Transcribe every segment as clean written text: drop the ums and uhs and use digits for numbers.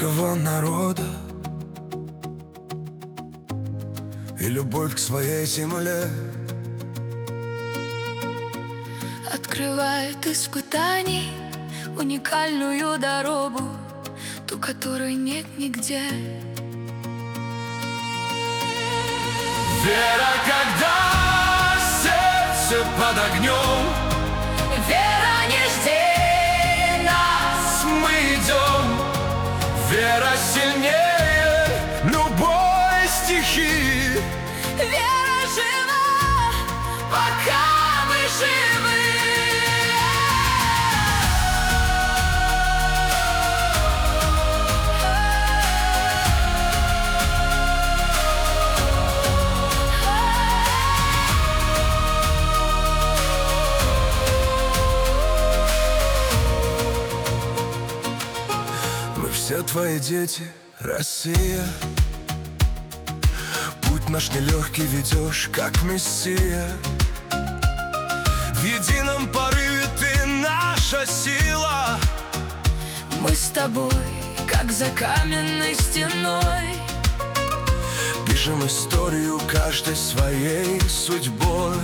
великого народа и любовь к своей земле открывает испытаний уникальную дорогу, ту, которой нет нигде. Вера, когда сердце под огнем, Вера, не жди нас, мы идем. Вера сильнее любой стихии. вера жива, пока мы живы. Мы все твои дети, Россия. Путь наш нелегкий ведешь, как мессия. В едином порыве ты наша сила. Мы с тобой, как за каменной стеной, Пишем историю каждой своей судьбой.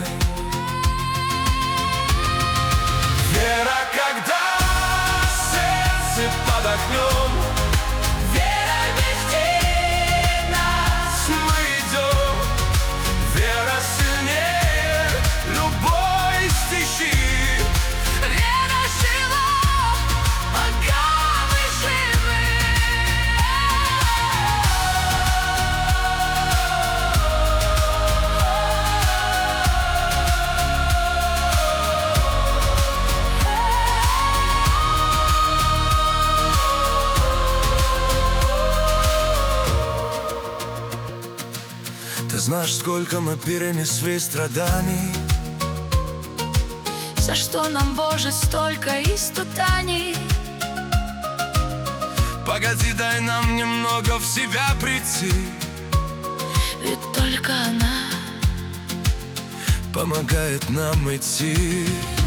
Вера, когда сердце под огнем, вера, не жди нас, мы идем. Вера сильнее любой стихии. вера жива, пока мы живы. Ты знаешь, сколько мы перенесли страданий, За что нам, Боже, столько испытаний? погоди, дай нам немного в себя прийти. Ведь только она Помогает нам идти.